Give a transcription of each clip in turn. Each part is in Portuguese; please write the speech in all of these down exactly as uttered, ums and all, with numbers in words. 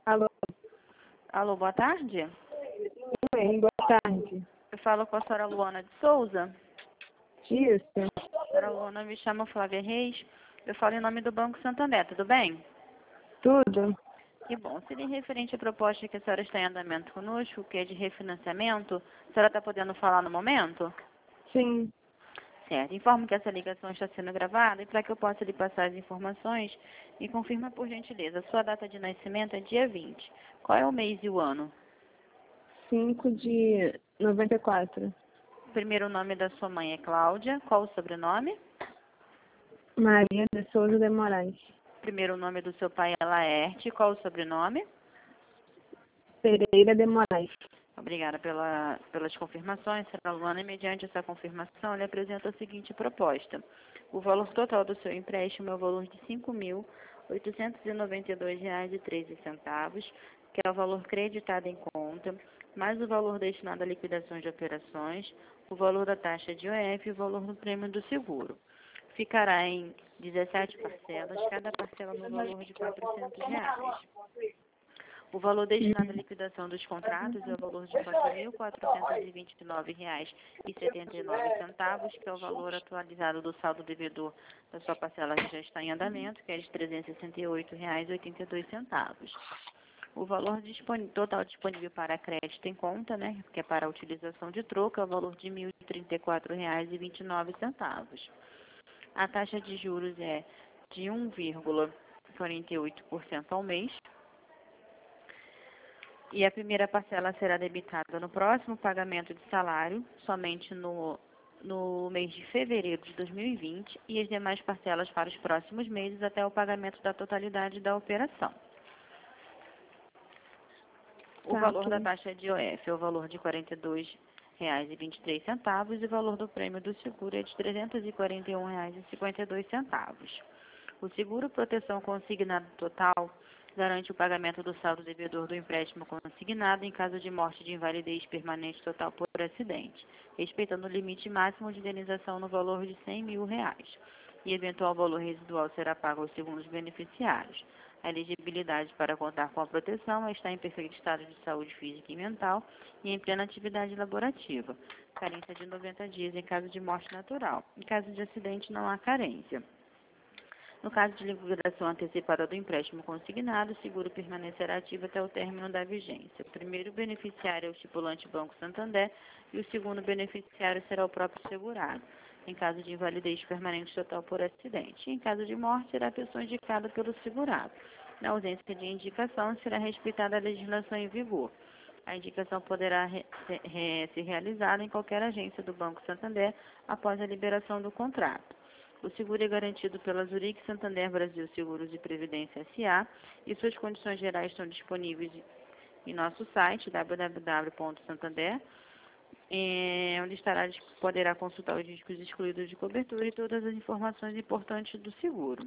Alô, Alô, boa tarde. bem, boa tarde. Eu falo com a senhora Luana de Souza. Isso, A senhora Luana me chama Flávia Reis. Eu falo em nome do Banco Santander, tudo bem? tudo? Que bom. Seria referente à proposta que a senhora está em andamento conosco, que é de refinanciamento. A senhora está podendo falar no momento? Sim, Certo. Informo que essa ligação está sendo gravada e para que eu possa lhe passar as informações, me confirma por gentileza. A sua data de nascimento é dia vinte. Qual é o mês e o ano? cinco de noventa e quatro. O primeiro nome da sua mãe é Cláudia. Qual o sobrenome? Maria de Souza de Moraes. O primeiro nome do seu pai é Laerte. Qual o sobrenome? Pereira de Moraes. Obrigada pela, pelas confirmações, senhora Luana. E mediante essa confirmação, ele apresenta a seguinte proposta. O valor total do seu empréstimo é o valor de cinco mil oitocentos e noventa e dois reais e treze centavos, que é o valor creditado em conta, mais o valor destinado à liquidação de operações, o valor da taxa de O F e o valor do prêmio do seguro. Ficará em dezessete parcelas, cada parcela no valor de quatrocentos reais. O valor destinado à liquidação dos contratos é o valor de quatro mil quatrocentos e vinte e nove reais e setenta e nove centavos, que é o valor atualizado do saldo devedor da sua parcela que já está em andamento, que é de trezentos e sessenta e oito reais e oitenta e dois centavos. O valor dispon- total disponível para crédito em conta, né, que é para a utilização de troca, é o valor de mil e trinta e quatro reais e vinte e nove centavos. A taxa de juros é de um vírgula quarenta e oito por cento ao mês. E a primeira parcela será debitada no próximo pagamento de salário, somente no, no mês de fevereiro de dois mil e vinte, e as demais parcelas para os próximos meses até o pagamento da totalidade da operação. O Tá, valor ok. da taxa de O F é o valor de quarenta e dois reais e vinte e três centavos e o valor do prêmio do seguro é de trezentos e quarenta e um reais e cinquenta e dois centavos. O seguro proteção consignado total garante o pagamento do saldo devedor do empréstimo consignado em caso de morte de invalidez permanente total por acidente, respeitando o limite máximo de indenização no valor de cem mil reais. E eventual valor residual será pago aos segundos beneficiários. A elegibilidade para contar com a proteção é estar em perfeito estado de saúde física e mental e em plena atividade laborativa. Carência de noventa dias em caso de morte natural. Em caso de acidente, não há carência. No caso de liquidação antecipada do empréstimo consignado, o seguro permanecerá ativo até o término da vigência. O primeiro beneficiário é o estipulante Banco Santander e o segundo beneficiário será o próprio segurado, em caso de invalidez permanente total por acidente. Em caso de morte, será a pessoa indicada pelo segurado. Na ausência de indicação, será respeitada a legislação em vigor. A indicação poderá re, re, ser realizada em qualquer agência do Banco Santander após a liberação do contrato. O seguro é garantido pela Zurich Santander Brasil Seguros e Previdência S A e suas condições gerais estão disponíveis em nosso site w w w ponto santander, é, onde estará, poderá consultar os riscos excluídos de cobertura e todas as informações importantes do seguro.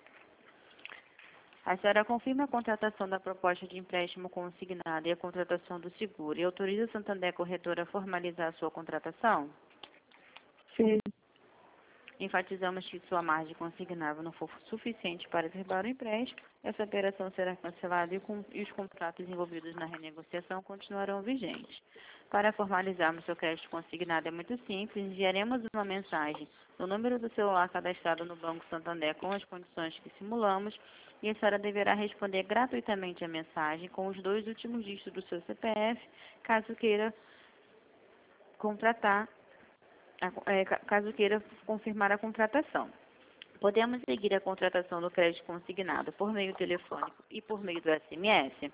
A senhora confirma a contratação da proposta de empréstimo consignado e a contratação do seguro e autoriza a Santander Corretora a formalizar a sua contratação? Sim, Enfatizamos que sua margem consignável não for suficiente para averbar o empréstimo, essa operação será cancelada e, com, e os contratos envolvidos na renegociação continuarão vigentes. Para formalizarmos seu crédito consignado é muito simples, enviaremos uma mensagem no número do celular cadastrado no Banco Santander com as condições que simulamos e a senhora deverá responder gratuitamente a mensagem com os dois últimos dígitos do seu C P F, caso queira contratar É, caso queira confirmar a contratação. Podemos seguir a contratação do crédito consignado por meio telefônico e por meio do S M S?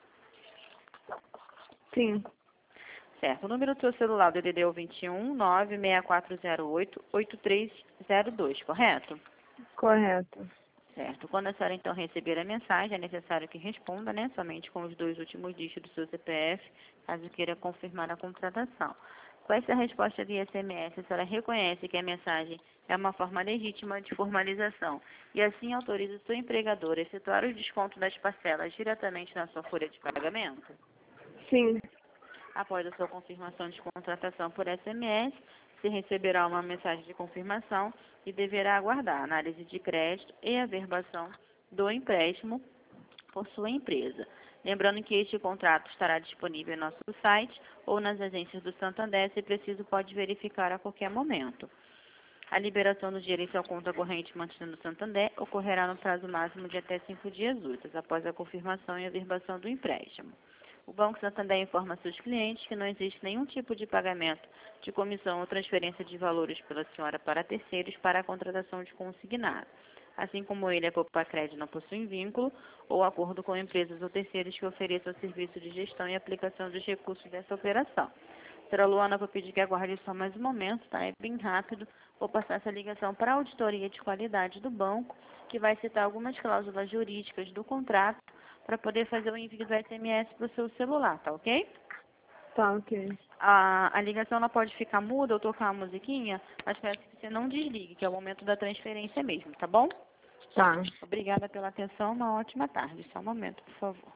sim, Certo. O número do seu celular, D D D é o vinte e um, nove seis quatro zero oito, oito três zero dois, correto? correto. Certo. Quando a senhora, então, receber a mensagem, é necessário que responda, né, somente com os dois últimos dígitos do seu C P F, caso queira confirmar a contratação. Com essa resposta via S M S, a senhora reconhece que a mensagem é uma forma legítima de formalização e assim autoriza o seu empregador a efetuar o desconto das parcelas diretamente na sua folha de pagamento? Sim, Após a sua confirmação de contratação por S M S, você receberá uma mensagem de confirmação e deverá aguardar a análise de crédito e a averbação do empréstimo por sua empresa. Lembrando que este contrato estará disponível em nosso site ou nas agências do Santander, se preciso pode verificar a qualquer momento. A liberação do dinheiro em sua conta corrente mantida no Santander ocorrerá no prazo máximo de até cinco dias úteis, após a confirmação e averbação do empréstimo. O Banco Santander informa seus clientes que não existe nenhum tipo de pagamento de comissão ou transferência de valores pela senhora para terceiros para a contratação de consignado. Assim como ele, a Copacred não possui vínculo ou acordo com empresas ou terceiros que ofereçam serviço de gestão e aplicação dos recursos dessa operação. Senhora Luana, vou pedir que aguarde só mais um momento, tá? É bem rápido. Vou passar essa ligação para a auditoria de qualidade do banco, que vai citar algumas cláusulas jurídicas do contrato para poder fazer o envio do S M S para o seu celular, tá ok? Tá, ok. A, a ligação ela pode ficar muda ou tocar uma musiquinha, mas peço que você não desligue, que é o momento da transferência mesmo, tá bom? Tá. Obrigada pela atenção, uma ótima tarde. Só um momento, por favor.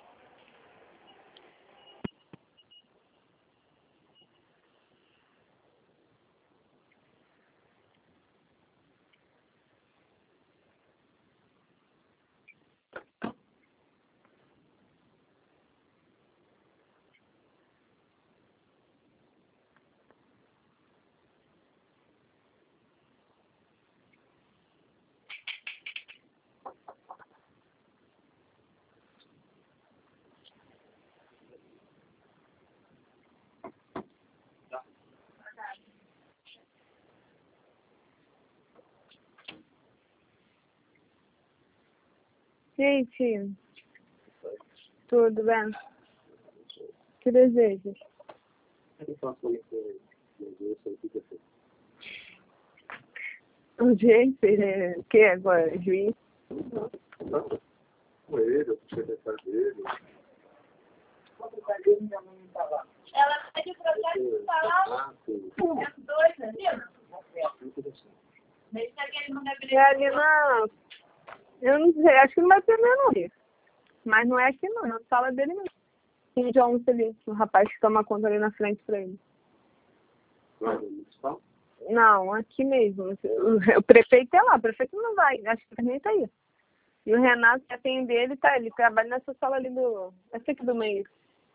E aí, tio? Tudo bem? Que desejas? Urgência? É, o que agora? Juiz? Com ele, eu puxei a cara dele. Ela pede o projeto de falar os dois, viu? Deixa aquele não deve É ali na... Eu não sei, acho que não vai ter menor. Mas não é aqui não, é na sala dele mesmo. Tem de almoço ali, o rapaz que toma conta ali na frente pra ele. Não, aqui mesmo. O prefeito é lá, o prefeito não vai, acho que nem tá aí. E o Renato, que atende ele, tá, ele trabalha nessa sala ali do... Essa aqui do meio.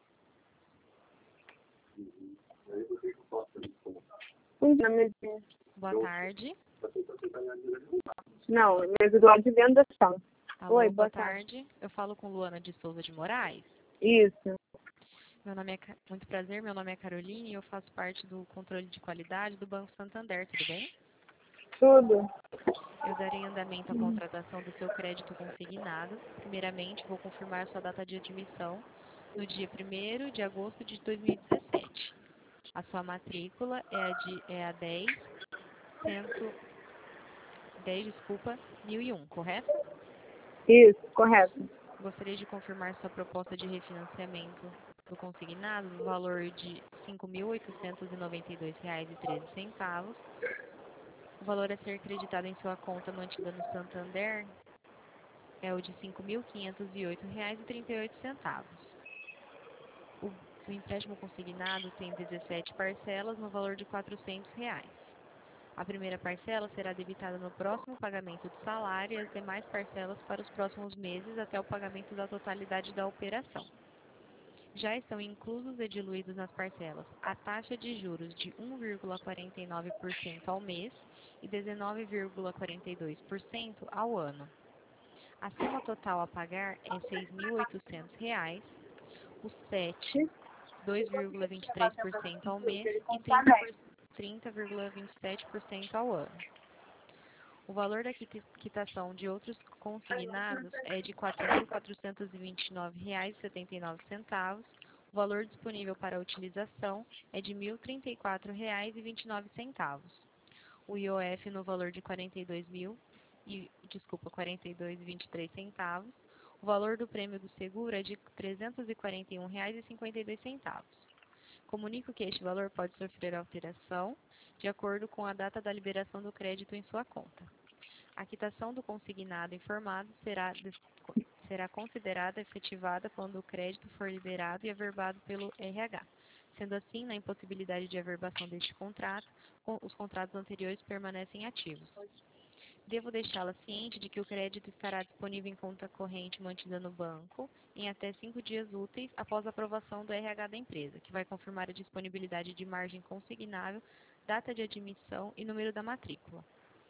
Na mesinha. Boa tarde. Não, mesa do lado de dentro da sala. Alô, Oi, boa, boa tarde. tarde. Eu falo com Luana de Souza de Moraes. Isso. Meu nome é Ca- muito prazer, meu nome é Caroline e eu faço parte do controle de qualidade do Banco Santander, tudo bem? Tudo. Eu darei andamento à contratação do seu crédito consignado. Primeiramente, vou confirmar sua data de admissão no dia primeiro de agosto de dois mil e dezessete. A sua matrícula é a, de, é a dez, cento, dez, desculpa, mil e um, correto? Isso, correto. Gostaria de confirmar sua proposta de refinanciamento do consignado no valor de cinco mil oitocentos e noventa e dois reais e treze centavos. O valor a ser acreditado em sua conta mantida no Santander é o de cinco mil quinhentos e oito reais e trinta e oito centavos. O, o empréstimo consignado tem dezessete parcelas no valor de quatrocentos reais. A primeira parcela será debitada no próximo pagamento do salário e as demais parcelas para os próximos meses até o pagamento da totalidade da operação. Já estão inclusos e diluídos nas parcelas a taxa de juros de um vírgula quarenta e nove por cento ao mês e dezenove vírgula quarenta e dois por cento ao ano. A soma total a pagar é seis mil e oitocentos reais, o S E T, dois vírgula vinte e três por cento ao mês e trinta vírgula vinte e sete por cento ao ano. O valor da quita- quitação de outros consignados é de quatro mil quatrocentos e vinte e nove reais e setenta e nove centavos. O valor disponível para utilização é de mil e trinta e quatro reais e vinte e nove centavos. O I O F no valor de quarenta e dois mil e desculpa, quarenta e dois reais e vinte e três centavos. O valor do prêmio do seguro é de trezentos e quarenta e um reais e cinquenta e dois centavos. Comunico que este valor pode sofrer alteração de acordo com a data da liberação do crédito em sua conta. A quitação do consignado informado será, será considerada efetivada quando o crédito for liberado e averbado pelo R H. Sendo assim, na impossibilidade de averbação deste contrato, os contratos anteriores permanecem ativos. Devo deixá-la ciente de que o crédito estará disponível em conta corrente mantida no banco em até cinco dias úteis após a aprovação do R H da empresa, que vai confirmar a disponibilidade de margem consignável, data de admissão e número da matrícula.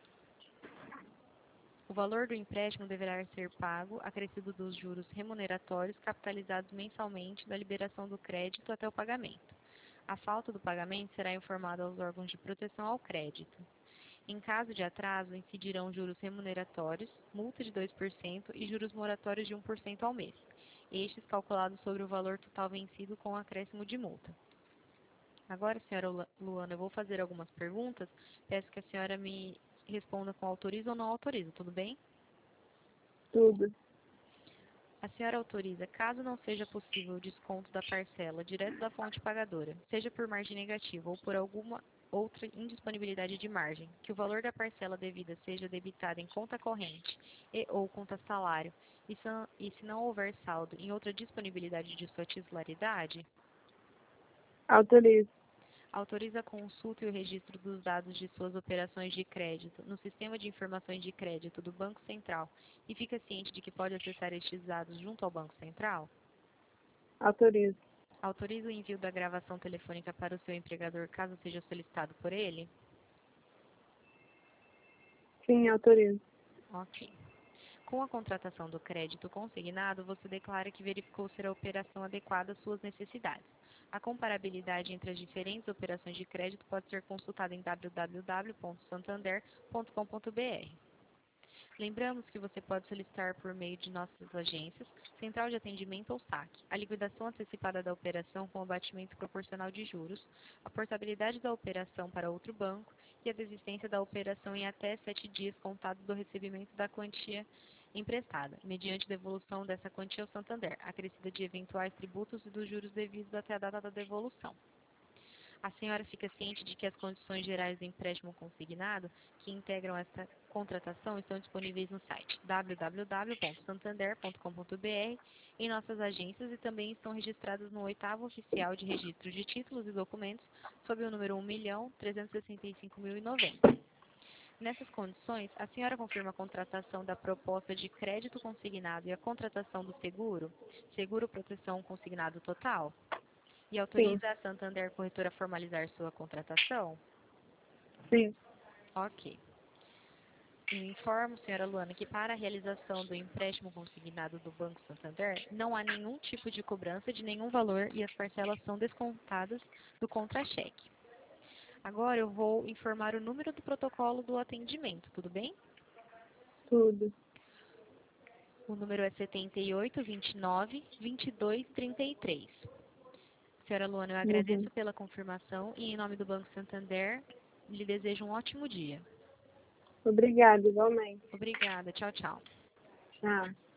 O valor do empréstimo deverá ser pago, acrescido dos juros remuneratórios capitalizados mensalmente da liberação do crédito até o pagamento. A falta do pagamento será informada aos órgãos de proteção ao crédito. Em caso de atraso, incidirão juros remuneratórios, multa de dois por cento e juros moratórios de um por cento ao mês, estes calculados sobre o valor total vencido com acréscimo de multa. Agora, senhora Luana, eu vou fazer algumas perguntas. Peço que a senhora me responda com autoriza ou não autoriza, tudo bem? Tudo. A senhora autoriza, caso não seja possível o desconto da parcela direto da fonte pagadora, seja por margem negativa ou por alguma outra indisponibilidade de margem, que o valor da parcela devida seja debitado em conta corrente e ou conta salário, e se, e se não houver saldo em outra disponibilidade de sua titularidade, Autorizo. autoriza a consulta e o registro dos dados de suas operações de crédito no Sistema de Informações de Crédito do Banco Central e fica ciente de que pode acessar estes dados junto ao Banco Central? Autorizo. Autoriza o envio da gravação telefônica para o seu empregador caso seja solicitado por ele? Sim, autorizo. Ok. Com a contratação do crédito consignado, você declara que verificou ser a operação adequada às suas necessidades. A comparabilidade entre as diferentes operações de crédito pode ser consultada em w w w ponto santander ponto com ponto b r. Lembramos que você pode solicitar por meio de nossas agências, Central de Atendimento ou saque, a liquidação antecipada da operação com abatimento proporcional de juros, a portabilidade da operação para outro banco e a desistência da operação em até sete dias contados do recebimento da quantia emprestada, mediante devolução dessa quantia ao Santander, acrescida de eventuais tributos e dos juros devidos até a data da devolução. A senhora fica ciente de que as condições gerais do empréstimo consignado que integram esta contratação estão disponíveis no site w w w ponto santander ponto com ponto b r, em nossas agências e também estão registradas no oitavo Oficial de Registro de Títulos e Documentos sob o número um milhão trezentos e sessenta e cinco mil e noventa. Nessas condições, a senhora confirma a contratação da proposta de crédito consignado e a contratação do seguro, seguro proteção consignado total? E autoriza Sim. a Santander Corretora a formalizar sua contratação? Sim. Ok. Eu informo, senhora Luana, que para a realização do empréstimo consignado do Banco Santander, não há nenhum tipo de cobrança de nenhum valor e as parcelas são descontadas do contra-cheque. Agora eu vou informar o número do protocolo do atendimento, tudo bem? Tudo. O número é setenta e oito, vinte e nove, vinte e dois, trinta e três. Senhora Luana, eu agradeço Uhum. pela confirmação e, em nome do Banco Santander, lhe desejo um ótimo dia. Obrigada, igualmente. Obrigada. Tchau, tchau. Tchau.